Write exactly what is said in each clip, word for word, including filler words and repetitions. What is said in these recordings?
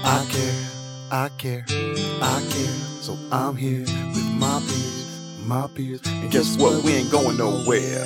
I care, I care, I care. So I'm here with my peers, my peers. And guess what? We ain't going nowhere.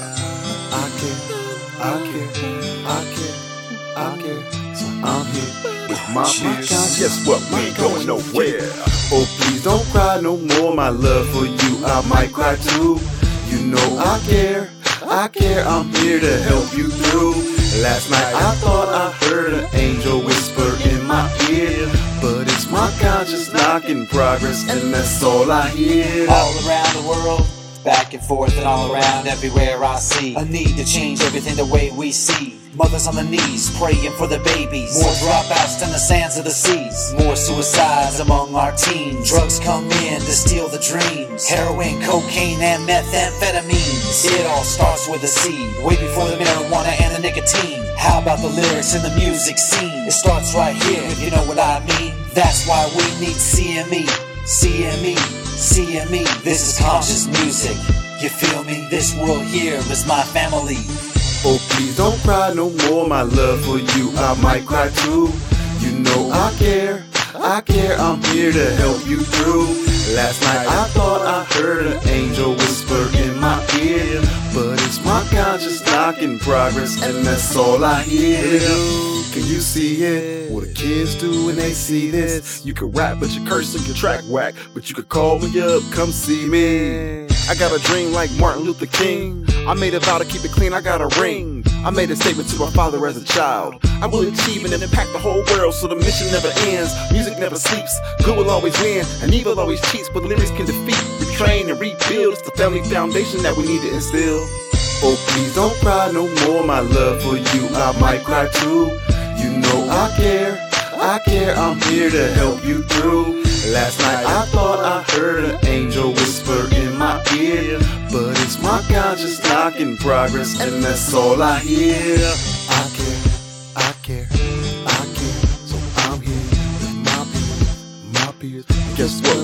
I care, I care, I care, I care. So I'm here with my peers. Guess what? We ain't going nowhere. Oh, please don't cry no more, my love for you. I might cry too. You know I care, I care. I'm here to help you through. Last night I thought I heard an angel whisper in my ear, but it's my conscience knocking progress, and that's all I hear. All around the world, back and forth and all around, everywhere I see a need to change everything the way we see. Mothers on the knees, praying for the babies. More dropouts than the sands of the seas. More suicides among our teens. Drugs come in to steal the dreams. Heroin, cocaine, and methamphetamines. It all starts with a seed, way before the marijuana and the nicotine. How about the lyrics in the music scene? It starts right here, if you know what I mean. That's why we need C M E, C M E, C M E. This is conscious music, you feel me? This world here is my family. Oh, please don't cry no more, my love for you. I might cry too. You know I care, I care. I'm here to help you through. Last night I thought I heard an angel whisper in my ear, but it's my conscience knocking progress, and that's all I hear. Can you see it? What the kids do when they see this? You can rap, but you curse and your track whack. But you could call me up, come see me. I got a dream like Martin Luther King. I made a vow to keep it clean, I got a ring. I made a statement to my father as a child. I will achieve and impact the whole world, so the mission never ends. Music never sleeps, good will always win, and evil always cheats, but lyrics can defeat, retrain, and rebuild. It's the family foundation that we need to instill. Oh, please don't cry no more, my love for you. I might cry too. You know I care, I care. I'm here to help you through. Last night I thought I heard an angel whisper in my ear, but it's my conscience knocking progress, and that's all I hear. I care, I care, I care. So I'm here with my peers, my peers. And guess what?